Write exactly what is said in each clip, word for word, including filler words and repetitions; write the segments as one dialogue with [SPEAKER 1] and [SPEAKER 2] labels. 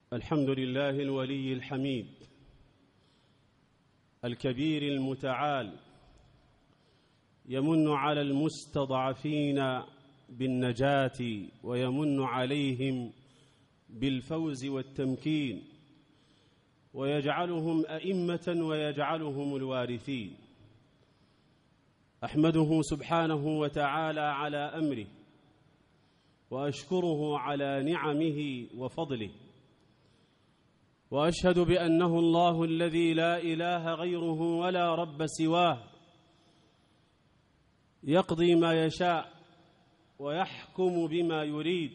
[SPEAKER 1] الحمد لله الولي الحميد الكبير المتعال، يمن على المستضعفين بالنجاة ويمن عليهم بالفوز والتمكين، ويجعلهم أئمة ويجعلهم الوارثين. أحمده سبحانه وتعالى على أمره، وأشكره على نعمه وفضله، وأشهد بأنه الله الذي لا إله غيره ولا رب سواه، يقضي ما يشاء ويحكم بما يريد،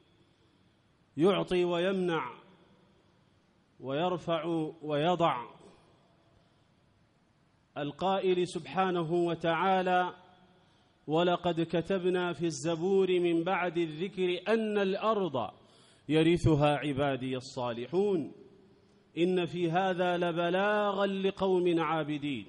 [SPEAKER 1] يعطي ويمنع ويرفع ويضع. القائل سبحانه وتعالى: ولقد كتبنا في الزبور من بعد الذكر أن الأرض يرثها عبادي الصالحون، إن في هذا لبلاغا لقوم عابدين.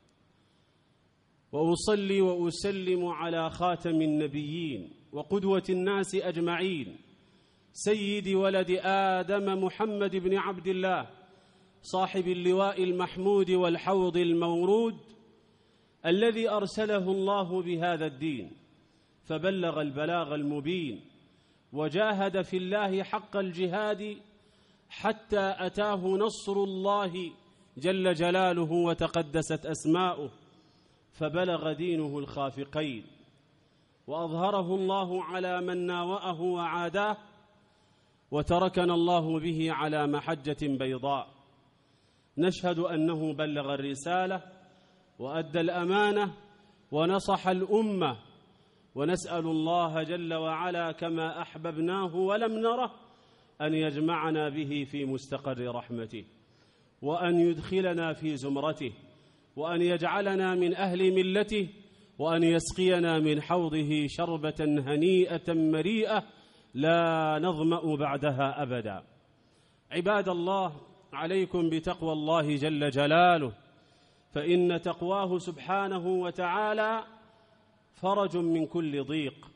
[SPEAKER 1] وأصلي وأسلم على خاتم النبيين وقدوة الناس أجمعين، سيد ولد آدم محمد بن عبد الله، صاحب اللواء المحمود والحوض المورود، الذي أرسله الله بهذا الدين فبلغ البلاغ المبين، وجاهد في الله حق الجهاد حتى أتاه نصر الله جل جلاله وتقدست أسماؤه، فبلغ دينه الخافقين، وأظهره الله على من ناوأه وعاداه، وتركنا الله به على محجة بيضاء. نشهد أنه بلغ الرسالة وأدى الأمانة ونصح الأمة، ونسأل الله جل وعلا كما أحببناه ولم نره أن يجمعنا به في مستقر رحمته، وأن يدخلنا في زمرته، وأن يجعلنا من أهل ملته، وأن يسقينا من حوضه شربة هنيئة مريئة لا نظمأ بعدها أبدا. عباد الله، عليكم بتقوى الله جل جلاله، فإن تقواه سبحانه وتعالى فرج من كل ضيق،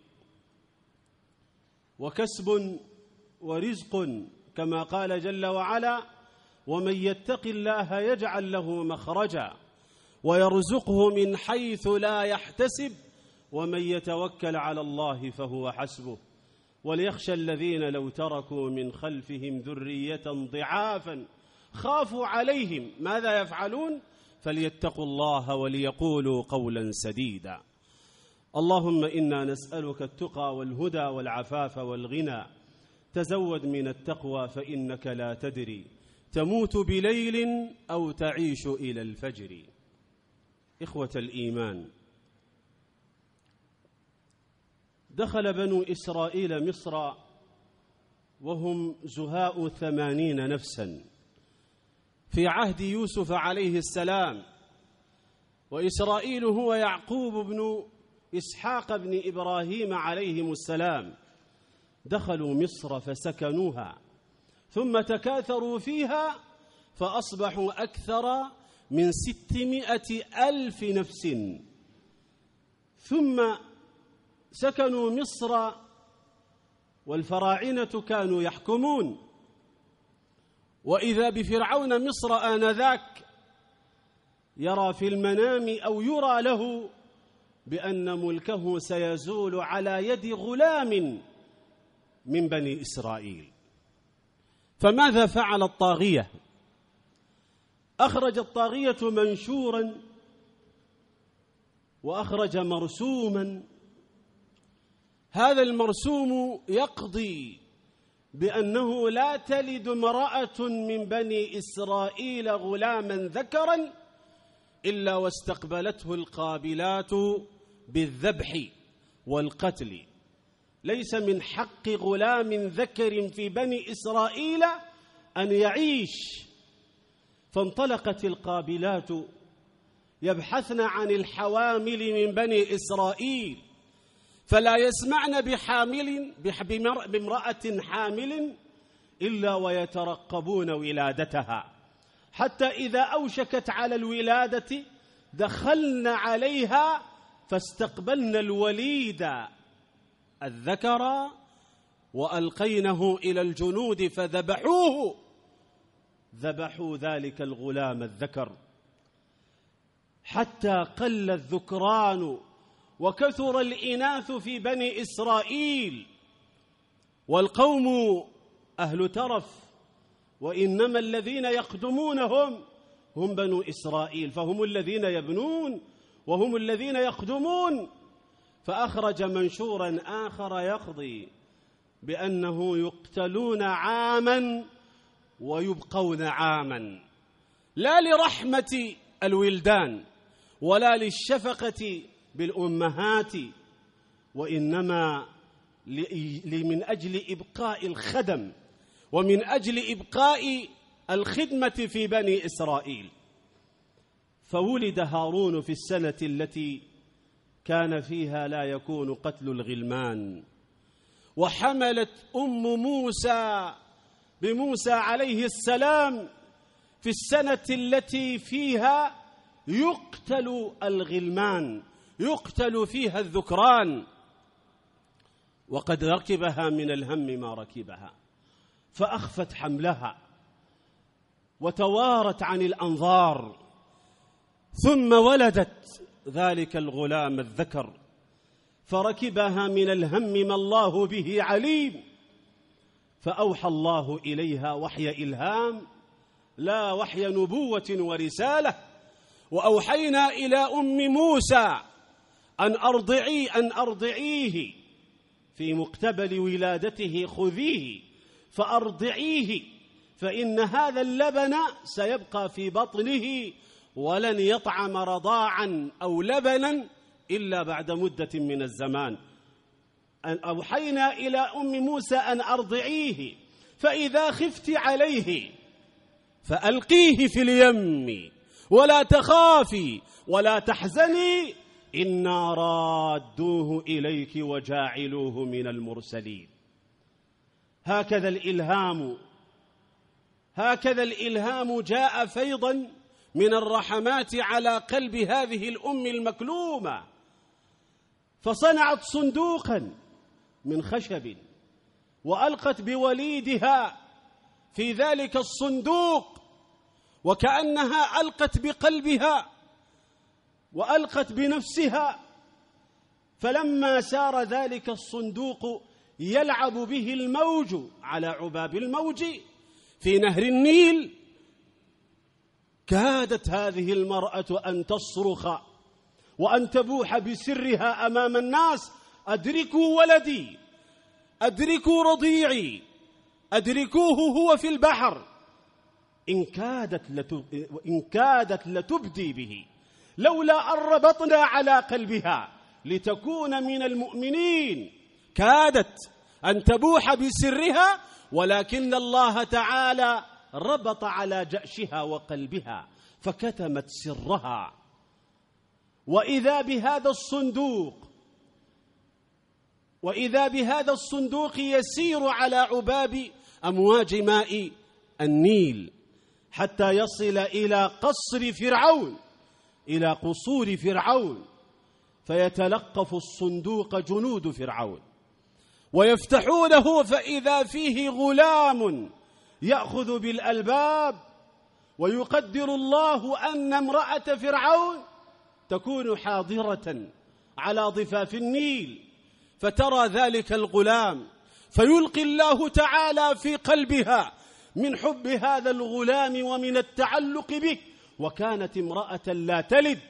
[SPEAKER 1] وكسب ورزق، كما قال جل وعلا: ومن يتق الله يجعل له مخرجا ويرزقه من حيث لا يحتسب ومن يتوكل على الله فهو حسبه. وليخشى الذين لو تركوا من خلفهم ذرية ضعافا خافوا عليهم ماذا يفعلون فليتقوا الله وليقولوا قولا سديدا. اللهم إنا نسألك التقى والهدى والعفاف والغنى. تزود من التقوى فإنك لا تدري تموت بليل أو تعيش إلى الفجر. إخوة الإيمان، دخل بنو إسرائيل مصر وهم زهاء ثمانين نفسا في عهد يوسف عليه السلام، وإسرائيل هو يعقوب بن إسحاق بن إبراهيم عليهم السلام. دخلوا مصر فسكنوها، ثم تكاثروا فيها فأصبحوا أكثر من ستمائة ألف نفس. ثم سكنوا مصر والفراعنة كانوا يحكمون، وإذا بفرعون مصر آنذاك يرى في المنام أو يرى له بأن ملكه سيزول على يد غلام من بني إسرائيل. فماذا فعل الطاغية؟ أخرج الطاغية منشورا وأخرج مرسوما. هذا المرسوم يقضي بأنه لا تلد امرأة من بني إسرائيل غلاما ذكرا إلا واستقبلته القابلات بالذبح والقتل. ليس من حق غلام ذكر في بني إسرائيل أن يعيش. فانطلقت القابلات يبحثن عن الحوامل من بني إسرائيل، فلا يسمعن بحامل بامرأة حامل إلا ويترقبون ولادتها، حتى إذا أوشكت على الولادة دخلن عليها فاستقبلن الوليد الذكر وألقينه إلى الجنود فذبحوه، ذبحوا ذلك الغلام الذكر حتى قل الذكران وكثر الإناث في بني إسرائيل، والقوم أهل ترف، وإنما الذين يقدمونهم هم بنو إسرائيل، فهم الذين يبنون وهم الذين يقدمون. فأخرج منشورا آخر يقضي بأنه يقتلون عاما ويبقون عاما، لا لرحمة الولدان ولا للشفقة بالأمهات، وإنما من أجل إبقاء الخدم ومن أجل إبقاء الخدمة في بني إسرائيل. فولد هارون في السنة التي كان فيها لا يكون قتل الغلمان، وحملت أم موسى بموسى عليه السلام في السنة التي فيها يقتل الغلمان، يقتل فيها الذكران، وقد ركبها من الهم ما ركبها، فأخفت حملها وتوارت عن الأنظار، ثم ولدت ذلك الغلام الذكر، فركبها من الهم ما الله به عليم، فأوحى الله إليها وحي إلهام لا وحي نبوة ورسالة. وأوحينا إلى أم موسى أن أرضعي أن أرضعيه في مقتبل ولادته، خذيه فأرضعيه، فإن هذا اللبن سيبقى في بطنه ولن يطعم رضاعا أو لبنا إلا بعد مدة من الزمان. أوحينا إلى أم موسى أن أرضعيه، فإذا خفت عليه فألقيه في اليم ولا تخافي ولا تحزني إنا رادوه إليك وجاعلوه من المرسلين. هكذا الإلهام هكذا الإلهام جاء فيضا من الرحمات على قلب هذه الأم المكلومة، فصنعت صندوقا من خشب وألقت بوليدها في ذلك الصندوق، وكأنها ألقت بقلبها وألقت بنفسها. فلما سار ذلك الصندوق يلعب به الموج على عباب الموج في نهر النيل، كادت هذه المرأة أن تصرخ وأن تبوح بسرها أمام الناس: أدركوا ولدي، أدركوا رضيعي، أدركوه هو في البحر. إن كادت لتب... إن كادت لتبدي به لولا أن ربطنا على قلبها لتكون من المؤمنين. كادت أن تبوح بسرها، ولكن الله تعالى ربط على جأشها وقلبها فكتمت سرها. وإذا بهذا الصندوق وإذا بهذا الصندوق يسير على عباب أمواج ماء النيل حتى يصل إلى قصر فرعون، إلى قصور فرعون، فيتلقف الصندوق جنود فرعون ويفتحونه، فإذا فيه غلام يأخذ بالألباب. ويقدر الله أن امرأة فرعون تكون حاضرة على ضفاف النيل، فترى ذلك الغلام فيلقي الله تعالى في قلبها من حب هذا الغلام ومن التعلق به، وكانت امرأة لا تلد،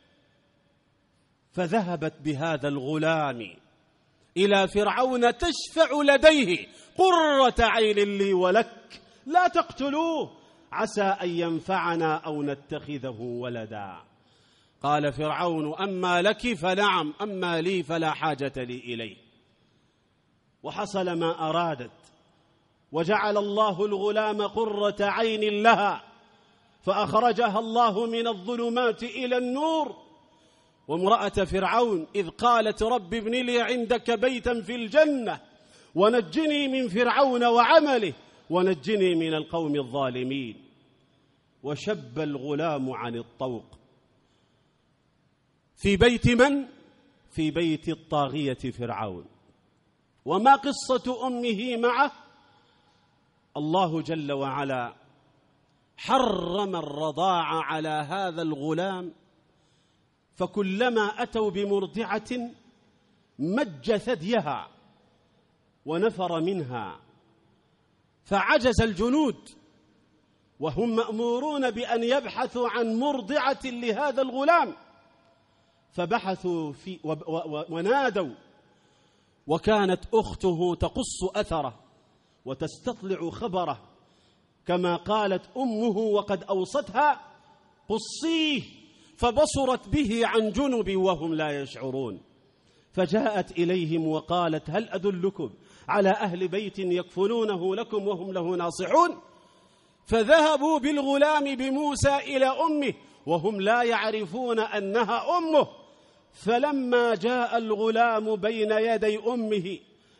[SPEAKER 1] فذهبت بهذا الغلام إلى فرعون تشفع لديه: قرة عين لي ولك، لا تقتلوه عسى أن ينفعنا أو نتخذه ولدا. قال فرعون: أما لك فنعم، أما لي فلا حاجة لي إليه. وحصل ما أرادت، وجعل الله الغلام قرة عين لها، فأخرجها الله من الظلمات إلى النور. وامرأة فرعون إذ قالت: رب ابن لي عندك بيتا في الجنة ونجني من فرعون وعمله ونجني من القوم الظالمين. وشب الغلام عن الطوق في بيت من؟ في بيت الطاغية فرعون. وما قصة أمه معه؟ الله جل وعلا حرم الرضاع على هذا الغلام، فكلما أتوا بمرضعة مج ثديها ونفر منها، فعجز الجنود وهم مأمورون بأن يبحثوا عن مرضعة لهذا الغلام، فبحثوا في ونادوا، وكانت أخته تقص أثره وتستطلع خبره، كما قالت أمه وقد أوصتها: قصيه، فبصرت به عن جنب وهم لا يشعرون. فجاءت إليهم وقالت: هل أدلكم على أهل بيت يكفلونه لكم وهم له ناصحون؟ فذهبوا بالغلام بموسى إلى أمه وهم لا يعرفون أنها أمه. فلما جاء الغلام بين يدي أمه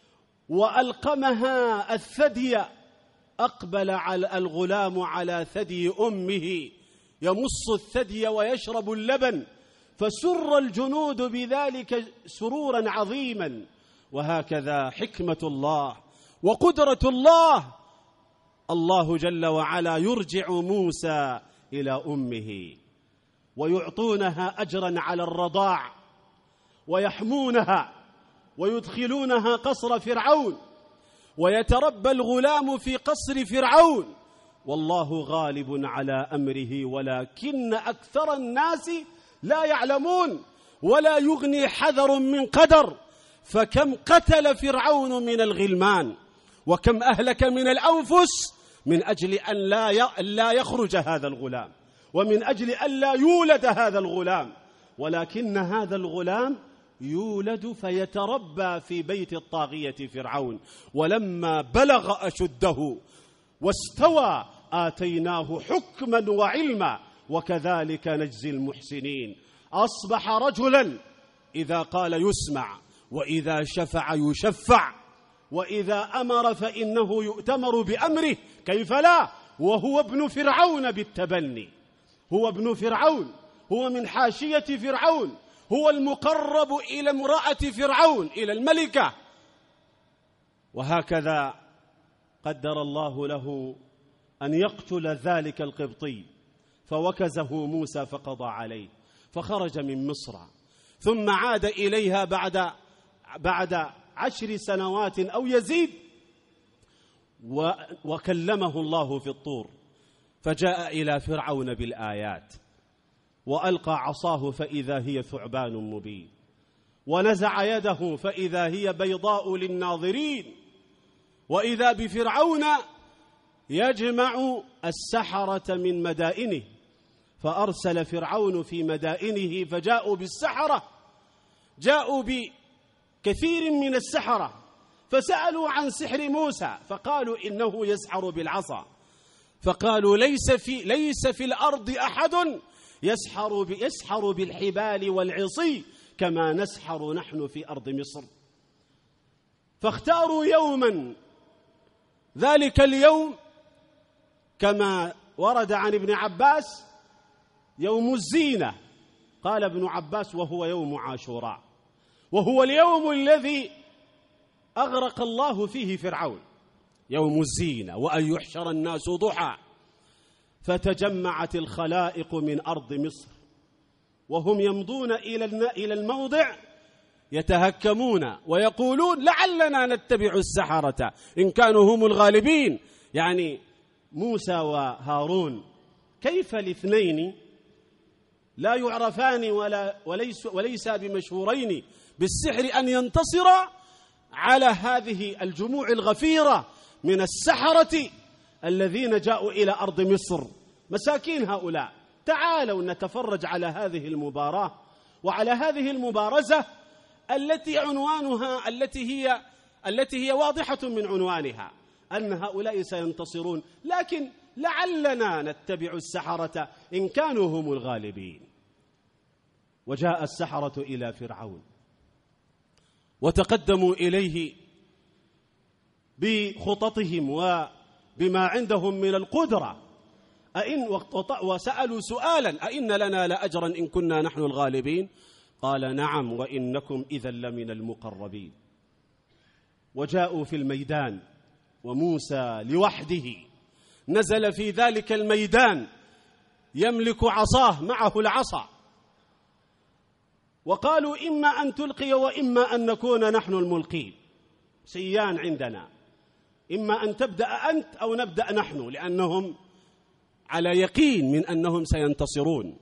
[SPEAKER 1] وألقمها الثدي، أقبل على الغلام على ثدي أمه يمص الثدي ويشرب اللبن، فسر الجنود بذلك سرورا عظيما. وهكذا حكمة الله وقدرة الله، الله جل وعلا يرجع موسى إلى أمه ويعطونها أجرا على الرضاع، ويحمونها ويدخلونها قصر فرعون، ويتربى الغلام في قصر فرعون، والله غالب على أمره ولكن أكثر الناس لا يعلمون، ولا يغني حذر من قدر. فكم قتل فرعون من الغلمان، وكم أهلك من الأنفس من أجل أن لا يخرج هذا الغلام، ومن أجل أن لا يولد هذا الغلام، ولكن هذا الغلام يولد فيتربى في بيت الطاغية فرعون. ولما بلغ أشده واستوى آتيناه حكما وعلما وكذلك نجزي المحسنين. أصبح رجلا إذا قال يسمع، وإذا شفع يشفع، وإذا أمر فإنه يؤتمر بأمره، كيف لا وهو ابن فرعون بالتبني، هو ابن فرعون، هو من حاشية فرعون، هو المقرب إلى امرأة فرعون، إلى الملكة. وهكذا قدر الله له أن يقتل ذلك القبطي، فوكزه موسى فقضى عليه، فخرج من مصر، ثم عاد إليها بعد بعد عشر سنوات أو يزيد، وكلمه الله في الطور، فجاء إلى فرعون بالآيات، وألقى عصاه فإذا هي ثعبان مبين، ونزع يده فإذا هي بيضاء للناظرين، وإذا بفرعون يجمع السحرة من مدائنه، فأرسل فرعون في مدائنه فجاءوا بالسحرة، جاءوا بكثير من السحرة، فسألوا عن سحر موسى فقالوا إنه يسحر بالعصا، فقالوا ليس في, ليس في الأرض أحد يسحر, يسحر بالحبال والعصي كما نسحر نحن في أرض مصر. فاختاروا يوما، ذلك اليوم كما ورد عن ابن عباس يوم الزينة، قال ابن عباس وهو يوم عاشوراء، وهو اليوم الذي أغرق الله فيه فرعون، يوم الزينة، وأن يحشر الناس ضحى. فتجمعت الخلائق من أرض مصر وهم يمضون إلى الموضع يتهكمون ويقولون لعلنا نتبع السحرة إن كانوا هم الغالبين، يعني موسى وهارون، كيف الاثنين لا يعرفان ولا وليس, وليس بمشهورين بالسحر أن ينتصرا على هذه الجموع الغفيرة من السحرة الذين جاءوا إلى أرض مصر؟ مساكين هؤلاء. تعالوا نتفرج على هذه المباراة وعلى هذه المبارزة التي عنوانها التي هي التي هي واضحة من عنوانها أن هؤلاء سينتصرون، لكن لعلنا نتبع السحرة إن كانوا هم الغالبين. وجاء السحرة إلى فرعون وتقدموا إليه بخططهم وبما عندهم من القدرة، أئن وسألوا سؤالا: أئن لنا لأجرا إن كنا نحن الغالبين؟ قال: نعم، وإنكم إذا لمن المقربين. وجاءوا في الميدان، وموسى لوحده نزل في ذلك الميدان يملك عصاه، معه العصا، وقالوا إما أن تلقي وإما أن نكون نحن الملقين، سيان عندنا، إما أن تبدأ أنت أو نبدأ نحن، لأنهم على يقين من أنهم سينتصرون.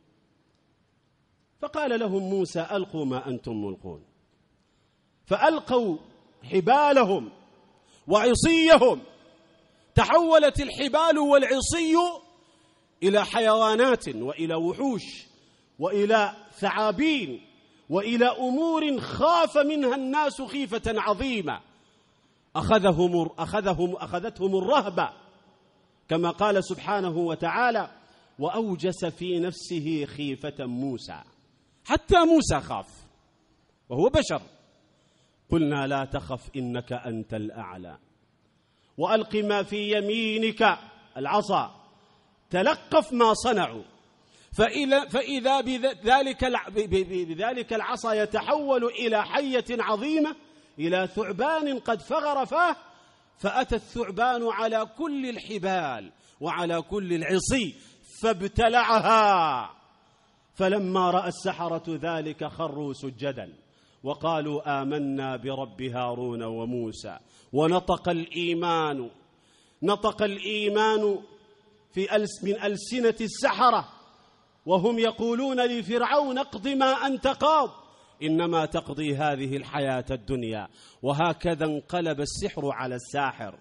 [SPEAKER 1] فقال لهم موسى ألقوا ما أنتم ملقون، فألقوا حبالهم وعصيهم، تحولت الحبال والعصي إلى حيوانات وإلى وحوش وإلى ثعابين وإلى أمور خاف منها الناس خيفة عظيمة، أخذهم أخذهم أخذتهم الرهبة، كما قال سبحانه وتعالى: وأوجس في نفسه خيفة موسى. حتى موسى خاف وهو بشر. قلنا لا تخف إنك أنت الأعلى، وألق ما في يمينك، العصا، تلقف ما صنعوا، فإذا بذلك بذلك العصا يتحول إلى حية عظيمة، إلى ثعبان قد فغر فاه، فأتى الثعبان على كل الحبال وعلى كل العصي فابتلعها. فلما رأى السحرة ذلك خروا سجدا وقالوا آمنا برب هارون وموسى. ونطق الإيمان نطق الإيمان في ألس من ألسنة السحرة، وهم يقولون لفرعون اقض ما أنت قاض إنما تقضي هذه الحياة الدنيا. وهكذا انقلب السحر على الساحر،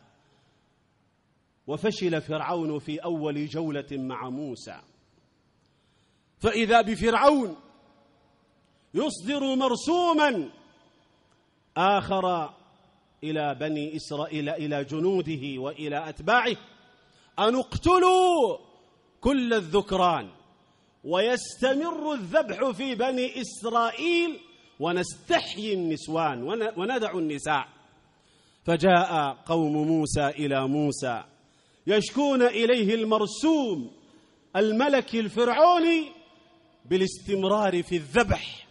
[SPEAKER 1] وفشل فرعون في أول جولة مع موسى، فإذا بفرعون يصدر مرسوما آخر إلى بني إسرائيل، إلى جنوده وإلى أتباعه، أن اقتلوا كل الذكران ويستمر الذبح في بني إسرائيل ونستحيي النسوان وندع النساء. فجاء قوم موسى إلى موسى يشكون إليه المرسوم الملكي الفرعوني بالاستمرار في الذبح،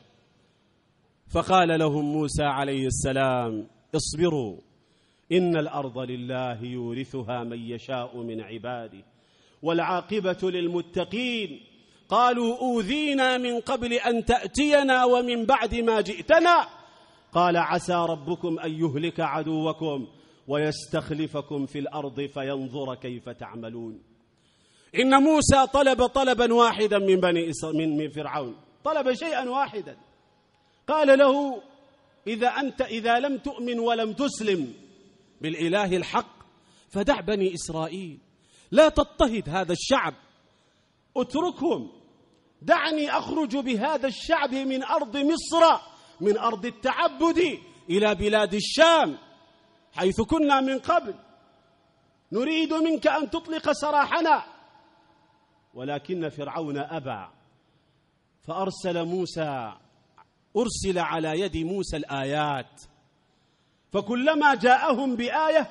[SPEAKER 1] فقال لهم موسى عليه السلام: اصبروا إن الأرض لله يورثها من يشاء من عباده والعاقبة للمتقين. قالوا أوذينا من قبل أن تأتينا ومن بعد ما جئتنا، قال عسى ربكم أن يهلك عدوكم ويستخلفكم في الأرض فينظر كيف تعملون. إن موسى طلب طلبا واحدا من بني من من فرعون، طلب شيئا واحدا، قال له: إذا أنت إذا لم تؤمن ولم تسلم بالإله الحق فدع بني إسرائيل، لا تضطهد هذا الشعب، اتركهم، دعني أخرج بهذا الشعب من أرض مصر، من أرض التعبد، إلى بلاد الشام حيث كنا من قبل، نريد منك أن تطلق سراحنا. ولكن فرعون أبى، فأرسل موسى أرسل على يد موسى الآيات، فكلما جاءهم بآية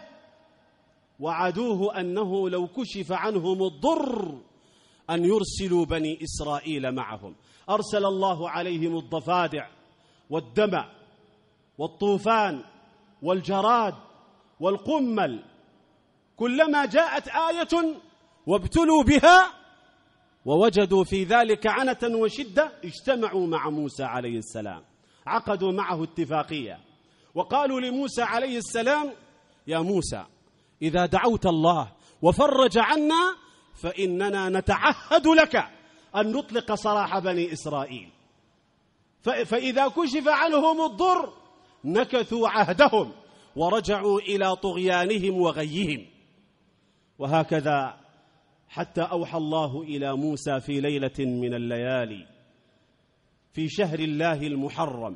[SPEAKER 1] وعدوه أنه لو كشف عنهم الضر أن يرسلوا بني إسرائيل معهم. أرسل الله عليهم الضفادع والدم والطوفان والجراد والقمل، كلما جاءت آية وابتلوا بها ووجدوا في ذلك عنة وشدة اجتمعوا مع موسى عليه السلام، عقدوا معه اتفاقية، وقالوا لموسى عليه السلام: يا موسى إذا دعوت الله وفرج عنا فإننا نتعهد لك أن نطلق سراح بني إسرائيل، فإذا كشف عنهم الضر نكثوا عهدهم ورجعوا إلى طغيانهم وغيهم. وهكذا حتى أوحى الله إلى موسى في ليلة من الليالي في شهر الله المحرم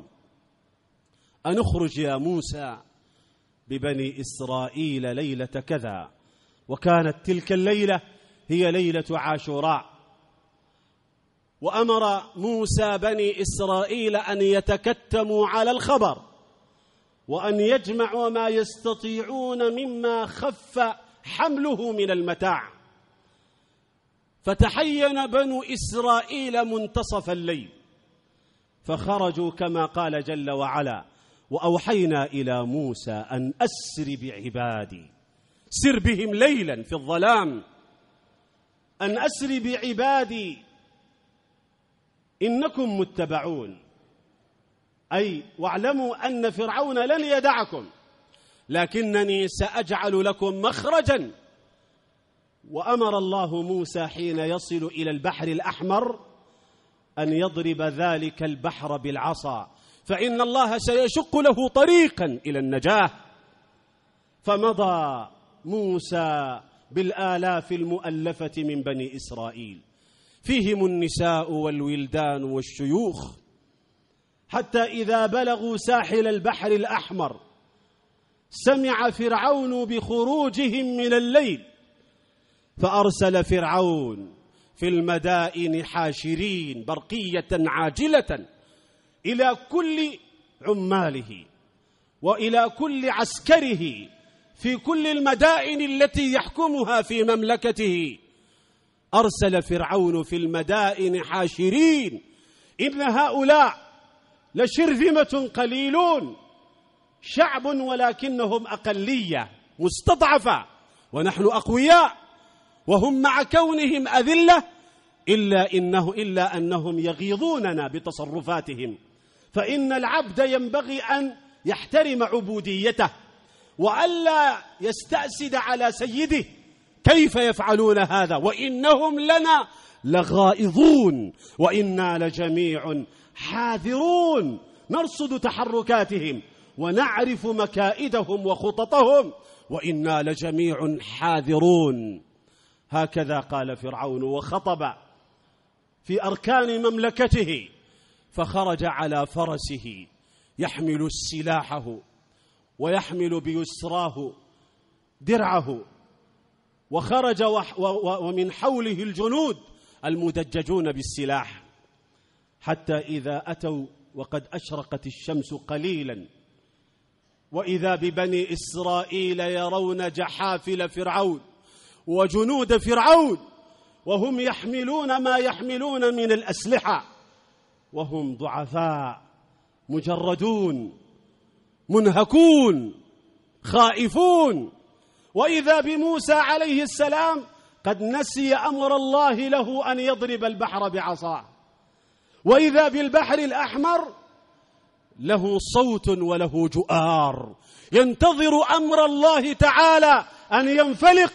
[SPEAKER 1] أن اخرج يا موسى ببني إسرائيل ليلة كذا، وكانت تلك الليلة هي ليلة عاشوراء. وأمر موسى بني إسرائيل أن يتكتموا على الخبر وأن يجمعوا ما يستطيعون مما خف حمله من المتاع، فتحين بنو إسرائيل منتصف الليل، فخرجوا كما قال جل وعلا: وأوحينا إلى موسى أن أسر بعبادي، سر بهم ليلا في الظلام، أن أسر بعبادي إنكم متبعون، أي واعلموا أن فرعون لن يدعكم لكنني سأجعل لكم مخرجا. وأمر الله موسى حين يصل إلى البحر الأحمر أن يضرب ذلك البحر بالعصا، فإن الله سيشق له طريقا إلى النجاة. فمضى موسى بالآلاف المؤلفة من بني إسرائيل، فيهم النساء والولدان والشيوخ، حتى إذا بلغوا ساحل البحر الأحمر سمع فرعون بخروجهم من الليل، فأرسل فرعون في المدائن حاشرين برقية عاجلة إلى كل عماله وإلى كل عسكره في كل المدائن التي يحكمها في مملكته. أرسل فرعون في المدائن حاشرين: إن هؤلاء لشرذمة قليلون، شعب ولكنهم أقلية مستضعفة، ونحن أقوياء، وهم مع كونهم أذلة إلا إنه إلا أنهم يغيظوننا بتصرفاتهم. فإن العبد ينبغي أن يحترم عبوديته وألا يستأسد على سيده. كيف يفعلون هذا وإنهم لنا لغائظون وإنا لجميع حاذرون، نرصد تحركاتهم ونعرف مكائدهم وخططهم، وإنا لجميع حاذرون. هكذا قال فرعون وخطب في أركان مملكته، فخرج على فرسه يحمل سلاحه ويحمل بيسراه درعه، وخرج ومن حوله الجنود المدججون بالسلاح، حتى إذا أتوا وقد أشرقت الشمس قليلا وإذا ببني إسرائيل يرون جحافل فرعون وجنود فرعون وهم يحملون ما يحملون من الأسلحة وهم ضعفاء مجردون منهكون خائفون. وإذا بموسى عليه السلام قد نسي أمر الله له أن يضرب البحر بعصاه، وإذا بالبحر الأحمر له صوت وله جؤار ينتظر أمر الله تعالى أن ينفلق.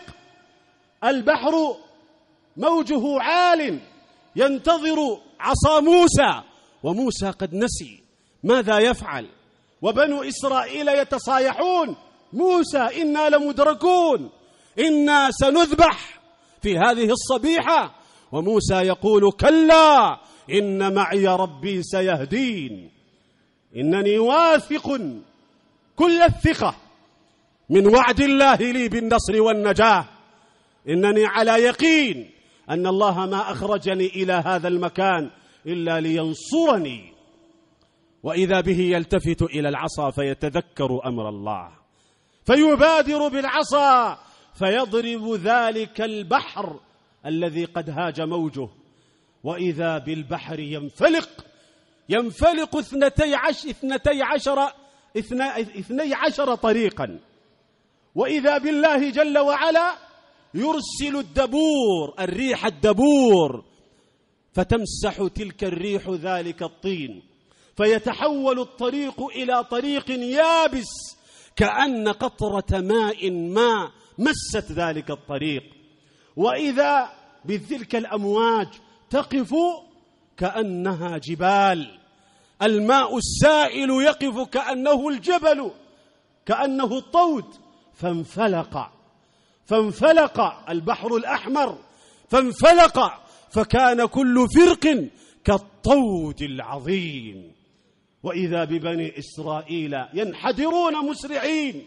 [SPEAKER 1] البحر موجه عال ينتظر عصا موسى، وموسى قد نسي ماذا يفعل، وبنو إسرائيل يتصايحون: موسى إنا لمدركون، إنا سنذبح في هذه الصبيحة. وموسى يقول: كلا إن معي ربي سيهدين. إنني واثق كل الثقة من وعد الله لي بالنصر والنجاة، إنني على يقين أن الله ما أخرجني إلى هذا المكان إلا لينصرني. وإذا به يلتفت إلى العصا فيتذكر أمر الله فيبادر بالعصا فيضرب ذلك البحر الذي قد هاج موجه، وإذا بالبحر ينفلق ينفلق اثنتي عشر, اثنتي عشر, اثني عشر طريقا، وإذا بالله جل وعلا يرسل الدبور الريح الدبور فتمسح تلك الريح ذلك الطين فيتحول الطريق إلى طريق يابس كأن قطرة ماء ما مست ذلك الطريق. وإذا بتلك الأمواج تقف كأنها جبال، الماء السائل يقف كأنه الجبل كأنه الطود، فانفلق فانفلق البحر الأحمر فانفلق فكان كل فرق كالطود العظيم. وإذا ببني إسرائيل ينحدرون مسرعين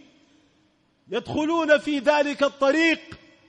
[SPEAKER 1] يدخلون في ذلك الطريق،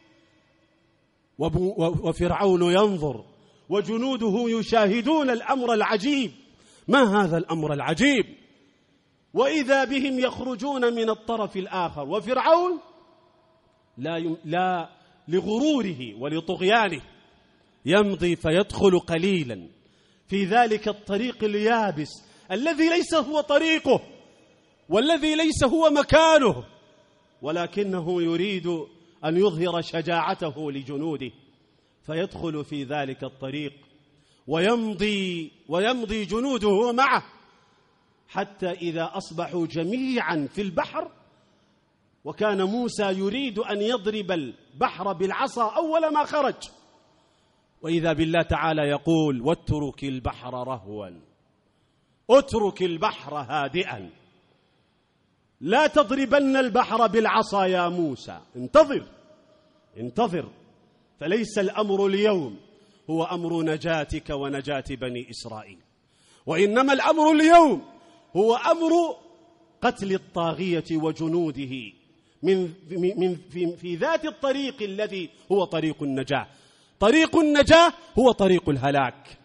[SPEAKER 1] وفرعون ينظر وجنوده يشاهدون الأمر العجيب. ما هذا الأمر العجيب؟ وإذا بهم يخرجون من الطرف الآخر، وفرعون لا, يم... لا لغروره ولطغيانه يمضي فيدخل قليلا في ذلك الطريق اليابس الذي ليس هو طريقه، والذي ليس هو مكانه، ولكنه يريد أن يظهر شجاعته لجنوده، فيدخل في ذلك الطريق ويمضي ويمضي جنوده معه، حتى إذا أصبحوا جميعا في البحر، وكان موسى يريد أن يضرب البحر بالعصا أول ما خرج، وإذا بالله تعالى يقول: واترك البحر رهوا، اترك البحر هادئا، لا تضربن البحر بالعصا يا موسى، انتظر انتظر، فليس الأمر اليوم هو أمر نجاتك ونجاة بني إسرائيل، وإنما الأمر اليوم هو أمر قتل الطاغية وجنوده من من في, في ذات الطريق الذي هو طريق النجاة. طريق النجاة هو طريق الهلاك.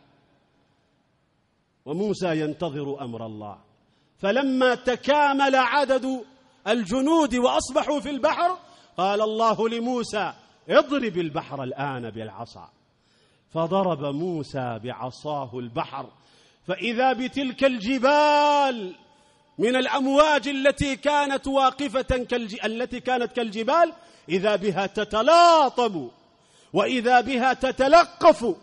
[SPEAKER 1] وموسى ينتظر أمر الله، فلما تكامل عدد الجنود وأصبحوا في البحر، قال الله لموسى: اضرب البحر الآن بالعصا. فضرب موسى بعصاه البحر، فإذا بتلك الجبال من الأمواج التي كانت واقفة كالج... التي كانت كالجبال، إذا بها تتلاطم وإذا بها تتلقف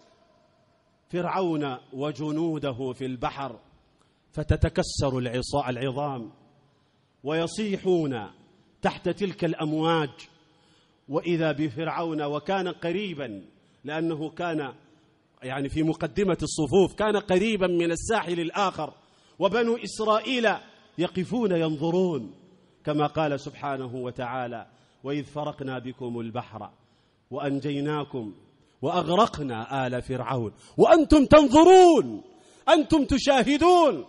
[SPEAKER 1] فرعون وجنوده في البحر، فتتكسر العظام ويصيحون تحت تلك الأمواج. وإذا بفرعون، وكان قريبا لأنه كان يعني في مقدمة الصفوف، كان قريبا من الساحل الآخر، وبنو إسرائيل يقفون ينظرون، كما قال سبحانه وتعالى: وإذ فرقنا بكم البحر وأنجيناكم وأغرقنا آل فرعون وأنتم تنظرون، أنتم تشاهدون.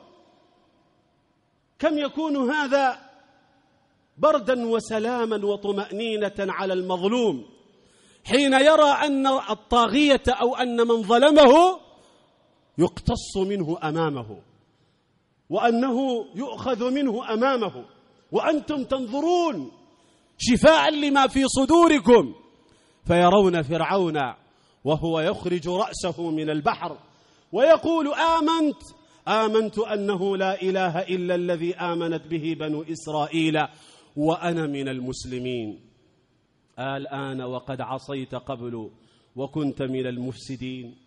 [SPEAKER 1] كم يكون هذا بردا وسلاما وطمأنينة على المظلوم حين يرى أن الطاغية أو أن من ظلمه يقتص منه أمامه، وأنه يؤخذ منه أمامه، وأنتم تنظرون شفاء لما في صدوركم. فيرون فرعون وهو يخرج رأسه من البحر ويقول: آمنت آمنت أنه لا إله إلا الذي آمنت به بنو إسرائيل وأنا من المسلمين. الآن وقد عصيت قبل وكنت من المفسدين.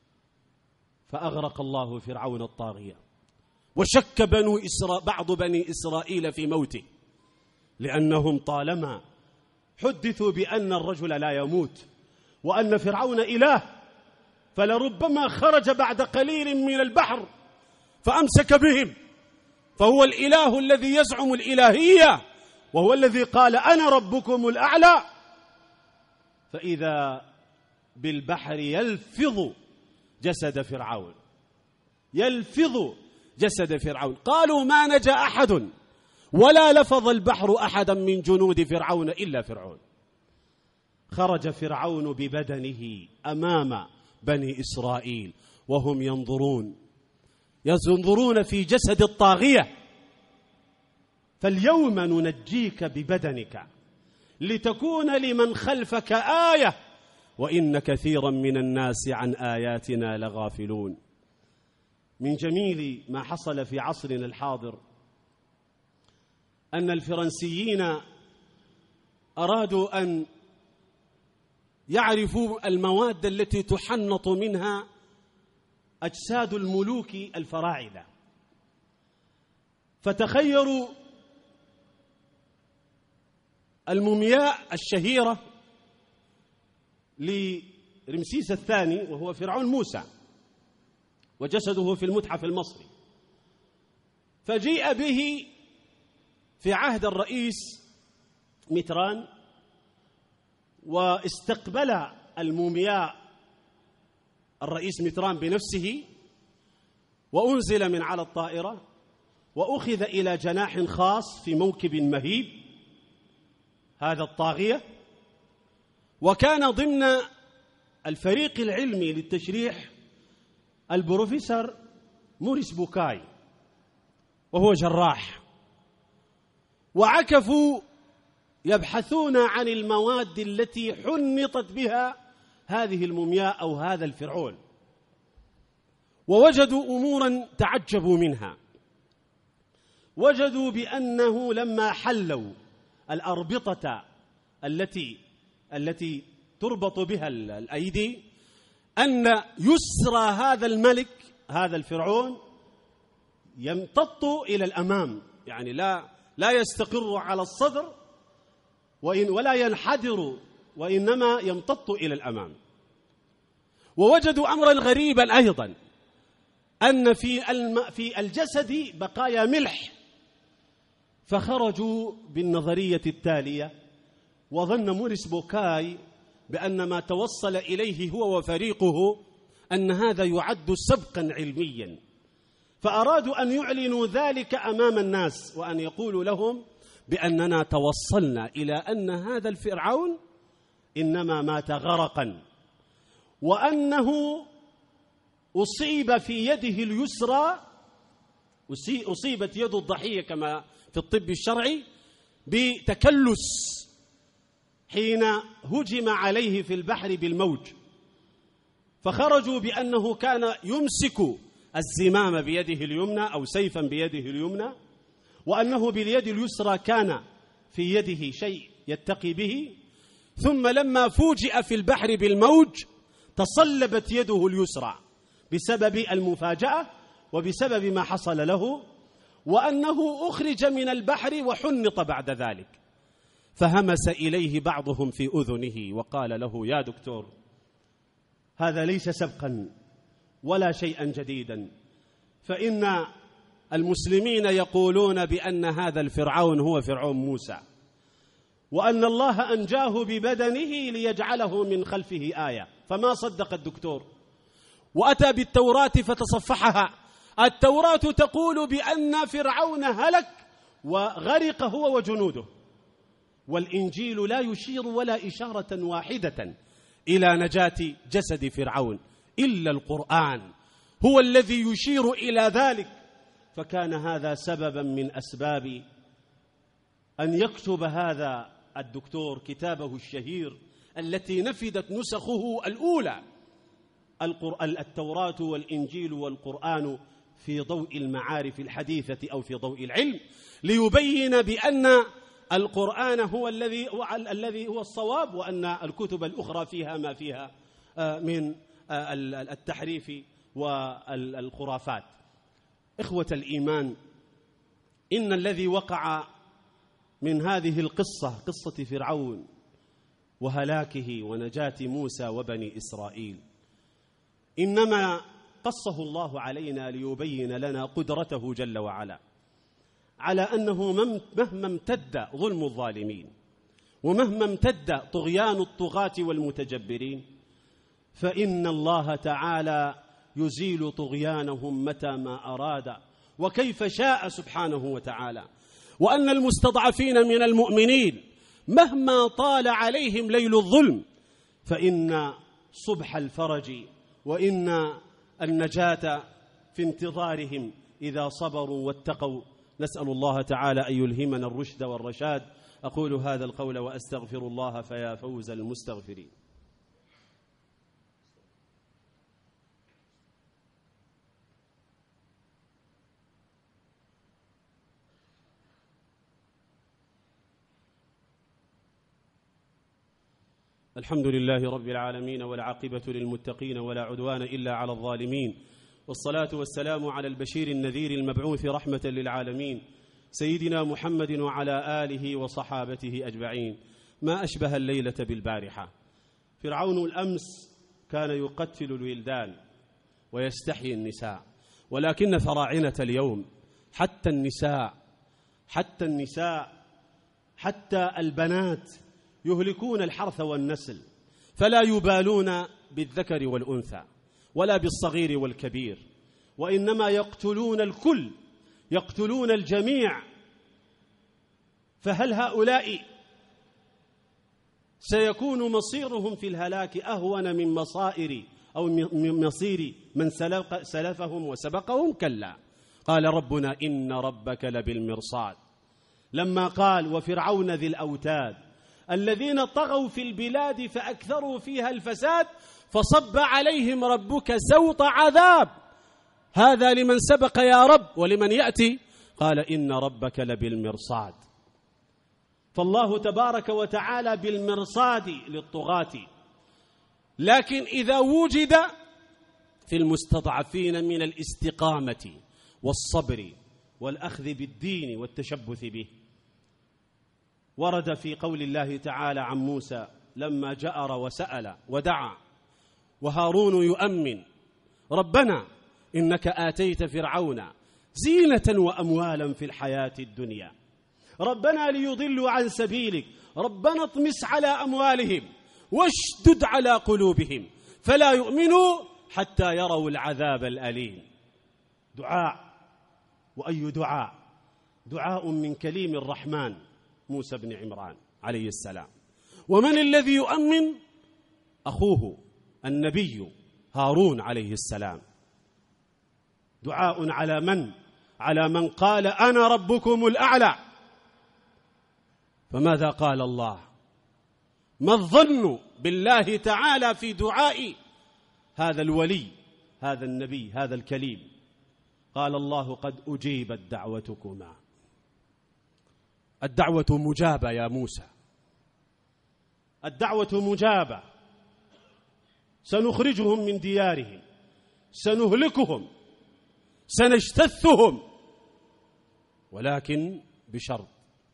[SPEAKER 1] فأغرق الله فرعون الطاغية، وشك بنو إسرا... بعض بني إسرائيل في موته، لأنهم طالما حدثوا بأن الرجل لا يموت وأن فرعون إله، فلربما خرج بعد قليل من البحر فأمسك بهم، فهو الإله الذي يزعم الإلهية، وهو الذي قال: أنا ربكم الأعلى. فإذا بالبحر يلفظ جسد فرعون، يلفظ جسد فرعون. قالوا: ما نجا أحد ولا لفظ البحر أحدا من جنود فرعون إلا فرعون. خرج فرعون ببدنه أمام بني إسرائيل وهم ينظرون ينظرون في جسد الطاغية. فاليوم ننجيك ببدنك لتكون لمن خلفك آية وإن كثيرا من الناس عن آياتنا لغافلون. من جميل ما حصل في عصرنا الحاضر أن الفرنسيين أرادوا أن يعرفوا المواد التي تحنط منها أجساد الملوك الفراعنة، فتخيروا المومياء الشهيرة لرمسيس الثاني وهو فرعون موسى، وجسده في المتحف المصري، فجيء به في عهد الرئيس ميتران، واستقبل المومياء الرئيس ميتران بنفسه، وأنزل من على الطائرة وأخذ إلى جناح خاص في موكب مهيب هذا الطاغية. وكان ضمن الفريق العلمي للتشريح البروفيسور موريس بوكاي وهو جراح، وعكفوا يبحثون عن المواد التي حنطت بها هذه المومياء أو هذا الفرعون، ووجدوا أمورا تعجبوا منها. وجدوا بأنه لما حلوا الأربطة التي التي تربط بها الأيدي أن يسرى هذا الملك هذا الفرعون يمتط إلى الأمام، يعني لا لا يستقر على الصدر وإن ولا ينحدر، وإنما يمتط إلى الأمام. ووجدوا أمرا غريبا أيضا، أن في الم في الجسد بقايا ملح، فخرجوا بالنظرية التالية، وظن موريس بوكاي بأن ما توصل إليه هو وفريقه أن هذا يعد سبقا علميا، فأرادوا أن يعلنوا ذلك أمام الناس وأن يقولوا لهم بأننا توصلنا إلى أن هذا الفرعون إنما مات غرقا، وأنه أصيب في يده اليسرى، أصيبت يد الضحية كما في الطب الشرعي بتكلس حين هجم عليه في البحر بالموج، فخرجوا بأنه كان يمسك الزمام بيده اليمنى أو سيفا بيده اليمنى، وأنه باليد اليسرى كان في يده شيء يتقي به، ثم لما فوجئ في البحر بالموج تصلبت يده اليسرى بسبب المفاجأة وبسبب ما حصل له، وأنه أخرج من البحر وحنط بعد ذلك. فهمس إليه بعضهم في أذنه وقال له: يا دكتور، هذا ليس سبقا ولا شيئا جديدا، فإن المسلمين يقولون بأن هذا الفرعون هو فرعون موسى، وأن الله أنجاه ببدنه ليجعله من خلفه آية. فما صدق الدكتور وأتى بالتوراة فتصفحها. التوراة تقول بأن فرعون هلك وغرق هو وجنوده، والإنجيل لا يشير ولا إشارة واحدة إلى نجاة جسد فرعون، إلا القرآن هو الذي يشير إلى ذلك. فكان هذا سببا من أسباب أن يكتب هذا الدكتور كتابه الشهير التي نفدت نسخه الأولى، التوراة والإنجيل والقرآن في ضوء المعارف الحديثة أو في ضوء العلم، ليبين بأن القرآن هو الذي هو الذي هو الصواب، وأن الكتب الأخرى فيها ما فيها من التحريف والخرافات. إخوة الإيمان، إن الذي وقع من هذه القصة، قصة فرعون وهلاكه ونجاة موسى وبني إسرائيل، إنما قصه الله علينا ليبين لنا قدرته جل وعلا على أنه مهما امتد ظلم الظالمين ومهما امتد طغيان الطغاة والمتجبرين، فإن الله تعالى يزيل طغيانهم متى ما أراد وكيف شاء سبحانه وتعالى، وأن المستضعفين من المؤمنين مهما طال عليهم ليل الظلم فإن صبح الفرج وإن النجاة في انتظارهم إذا صبروا واتقوا. نسأل الله تعالى أن يلهمنا الرشد والرشاد. أقول هذا القول وأستغفر الله، فيا فوز المستغفرين. الحمد لله رب العالمين، والعاقبة للمتقين، ولا عدوان إلا على الظالمين، والصلاة والسلام على البشير النذير المبعوث رحمة للعالمين سيدنا محمد وعلى آله وصحابته أجمعين. ما أشبه الليلة بالبارحة. فرعون الأمس كان يقتل الولدان ويستحيي النساء، ولكن فراعنة اليوم حتى النساء حتى النساء حتى البنات يهلكون الحرث والنسل، فلا يبالون بالذكر والأنثى ولا بالصغير والكبير، وإنما يقتلون الكل، يقتلون الجميع. فهل هؤلاء سيكون مصيرهم في الهلاك أهون من مصائر أو من مصير من سلفهم وسبقهم؟ كلا. قال ربنا: إن ربك لبالمرصاد. لما قال: وفرعون ذي الأوتاد الذين طغوا في البلاد فأكثروا فيها الفساد فصب عليهم ربك سوط عذاب. هذا لمن سبق يا رب، ولمن يأتي قال إن ربك لبالمرصاد. فالله تبارك وتعالى بالمرصاد للطغاة، لكن إذا وجد في المستضعفين من الاستقامة والصبر والأخذ بالدين والتشبث به. ورد في قول الله تعالى عن موسى لما جأر وسأل ودعا وهارون يؤمن ربنا إنك آتيت فرعون زينة وأموالا في الحياة الدنيا ربنا ليضلوا عن سبيلك ربنا اطمس على أموالهم واشدد على قلوبهم فلا يؤمنوا حتى يروا العذاب الأليم. دعاء، وأي دعاء؟ دعاء من كليم الرحمن موسى بن عمران عليه السلام. ومن الذي يؤمن؟ أخوه النبي هارون عليه السلام. دعاء على من؟ على من قال أنا ربكم الأعلى. فماذا قال الله؟ ما الظن بالله تعالى في دعاء هذا الولي هذا النبي هذا الكليم؟ قال الله قد أجيبت دعوتكما. الدعوة مجابة يا موسى، الدعوة مجابة. سنخرجهم من ديارهم، سنهلكهم، سنجتثهم، ولكن بشرط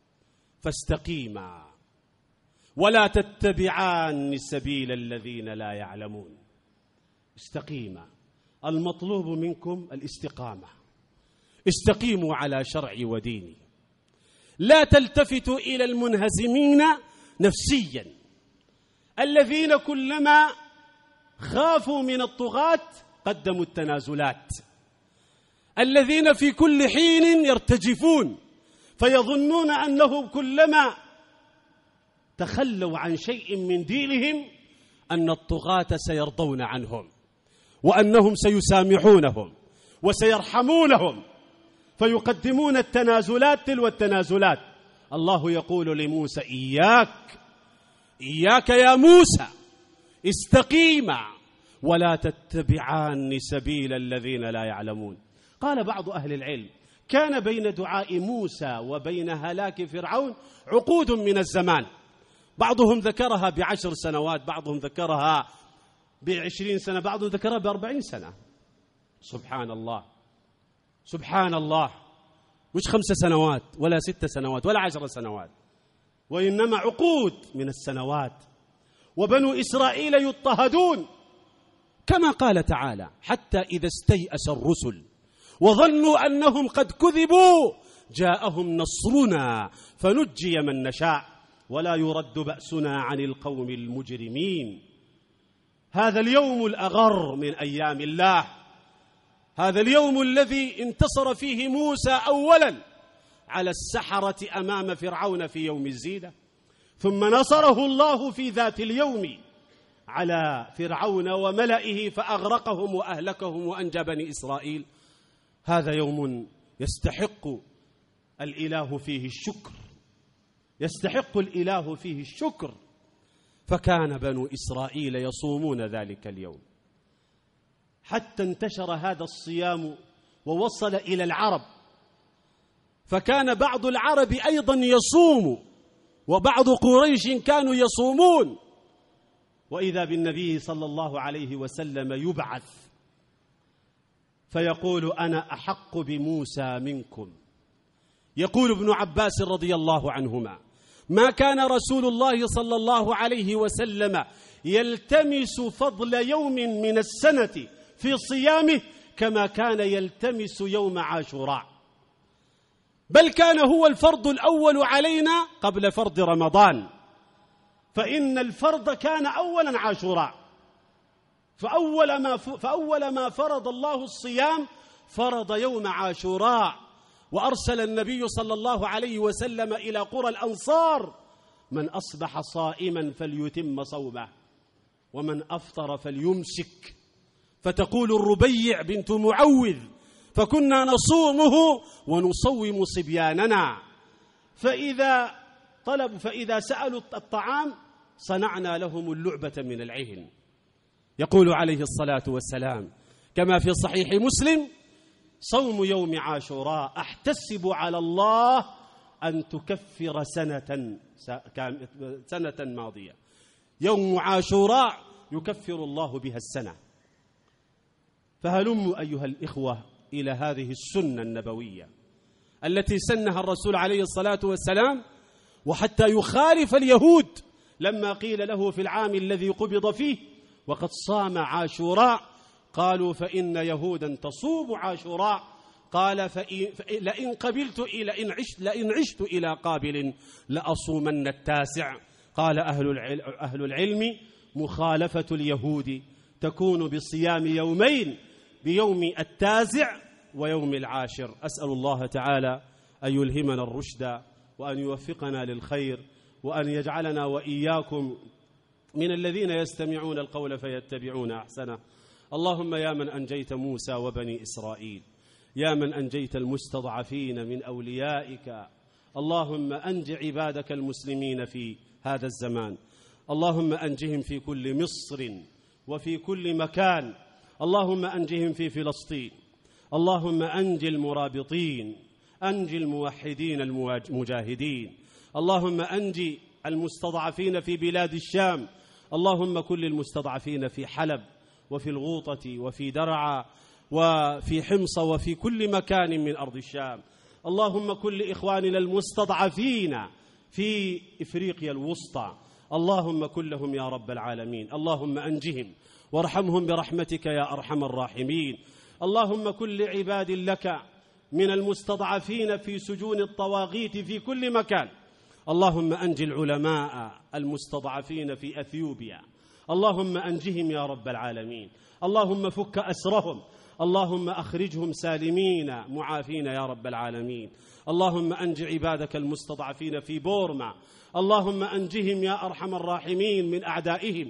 [SPEAKER 1] فاستقيما ولا تتبعان سبيل الذين لا يعلمون. استقيما، المطلوب منكم الاستقامة. استقيموا على شرعي وديني، لا تلتفتوا إلى المنهزمين نفسيا الذين كلما خافوا من الطغاة قدموا التنازلات، الذين في كل حين يرتجفون فيظنون أنهم كلما تخلوا عن شيء من دينهم أن الطغاة سيرضون عنهم وأنهم سيسامحونهم وسيرحمونهم، فيقدمون التنازلات تلو التنازلات. الله يقول لموسى إياك إياك يا موسى استقيما ولا تتبعان سبيل الذين لا يعلمون. قال بعض أهل العلم كان بين دعاء موسى وبين هلاك فرعون عقود من الزمان، بعضهم ذكرها بعشر سنوات، بعضهم ذكرها بعشرين سنة، بعضهم ذكرها بأربعين سنة. سبحان الله سبحان الله، مش خمس سنوات ولا ست سنوات ولا عشر سنوات، وإنما عقود من السنوات. وبنو إسرائيل يضطهدون كما قال تعالى حتى إذا استيأس الرسل وظنوا أنهم قد كذبوا جاءهم نصرنا فنجي من نشاء ولا يرد بأسنا عن القوم المجرمين. هذا اليوم الأغر من أيام الله، هذا اليوم الذي انتصر فيه موسى أولا على السحرة أمام فرعون في يوم الزينة، ثم نصره الله في ذات اليوم على فرعون وملئه فأغرقهم وأهلكهم وأنجى بني إسرائيل. هذا يوم يستحق الإله فيه الشكر، يستحق الإله فيه الشكر. فكان بنو إسرائيل يصومون ذلك اليوم حتى انتشر هذا الصيام ووصل إلى العرب، فكان بعض العرب أيضا يصوم وبعض قريش كانوا يصومون، وإذا بالنبي صلى الله عليه وسلم يبعث فيقول أنا أحق بموسى منكم. يقول ابن عباس رضي الله عنهما ما كان رسول الله صلى الله عليه وسلم يلتمس فضل يوم من السنة في صيامه كما كان يلتمس يوم عاشوراء، بل كان هو الفرض الأول علينا قبل فرض رمضان، فإن الفرض كان أولا عاشوراء، فأول ما, فأول ما فرض الله الصيام فرض يوم عاشوراء، وأرسل النبي صلى الله عليه وسلم إلى قرى الأنصار من أصبح صائما فليتم صومه ومن أفطر فليمسك. فتقول الربيع بنت معوذ فكنا نصومه ونصوم صبياننا، فإذا طلبوا فإذا سألوا الطعام صنعنا لهم اللعبة من العهن. يقول عليه الصلاة والسلام كما في صحيح مسلم صوم يوم عاشوراء أحتسب على الله أن تكفر سنة سنة ماضية. يوم عاشوراء يكفر الله بها السنة. فهلموا أيها الإخوة إلى هذه السنة النبوية التي سنها الرسول عليه الصلاة والسلام، وحتى يخالف اليهود لما قيل له في العام الذي قبض فيه وقد صام عاشوراء قالوا فإن يهودا تصوم عاشوراء، قال فإن لئن قبلت لئن عشت لئن عشت إلى قابل لأصومن التاسع. قال أهل أهل العلم مخالفة اليهود تكون بصيام يومين، بيوم التاسع ويوم العاشر. أسأل الله تعالى أن يلهمنا الرشد وأن يوفقنا للخير وأن يجعلنا وإياكم من الذين يستمعون القول فيتبعون أحسنه. اللهم يا من أنجيت موسى وبني إسرائيل، يا من أنجيت المستضعفين من أوليائك، اللهم أنج عبادك المسلمين في هذا الزمان، اللهم أنجهم في كل مصر وفي كل مكان، اللهم أنجهم في فلسطين، اللهم أنج المرابطين، أنج الموحدين المجاهدين، اللهم أنج المستضعفين في بلاد الشام، اللهم كل المستضعفين في حلب وفي الغوطة وفي درعا وفي حمص وفي كل مكان من أرض الشام، اللهم كل إخواننا المستضعفين في إفريقيا الوسطى، اللهم كلهم يا رب العالمين، اللهم أنجهم وارحمهم برحمتك يا أرحم الراحمين. اللهم كل عباد لك من المستضعفين في سجون الطواغيت في كل مكان، اللهم أنج العلماء المستضعفين في أثيوبيا، اللهم أنجهم يا رب العالمين، اللهم فك أسرهم، اللهم أخرجهم سالمين معافين يا رب العالمين، اللهم أنج عبادك المستضعفين في بورما، اللهم أنجهم يا أرحم الراحمين من أعدائهم،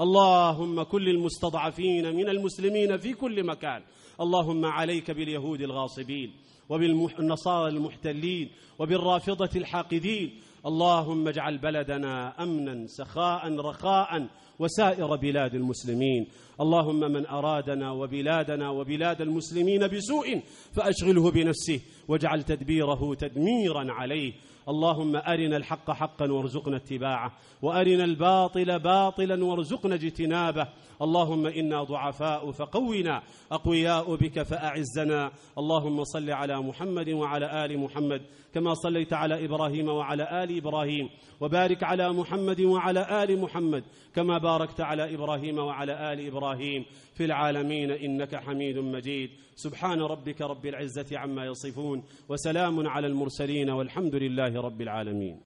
[SPEAKER 1] اللهم كل المستضعفين من المسلمين في كل مكان، اللهم عليك باليهود الغاصبين وبالنصارى المحتلين وبالرافضة الحاقدين، اللهم اجعل بلدنا أمنا سخاء رخاء وسائر بلاد المسلمين، اللهم من أرادنا وبلادنا وبلاد المسلمين بسوء فأشغله بنفسه واجعل تدبيره تدميرا عليه، اللهم أرنا الحق حقا وارزقنا اتباعه وأرنا الباطل باطلا وارزقنا اجتنابه، اللهم إنا ضعفاء فقونا، أقوياء بك فأعزنا، اللهم صل على محمد وعلى آل محمد كما صليت على إبراهيم وعلى آل إبراهيم، وبارك على محمد وعلى آل محمد كما باركت على إبراهيم وعلى آل إبراهيم في العالمين إنك حميد مجيد. سبحان ربك رب العزة عما يصفون وسلام على المرسلين والحمد لله رب العالمين.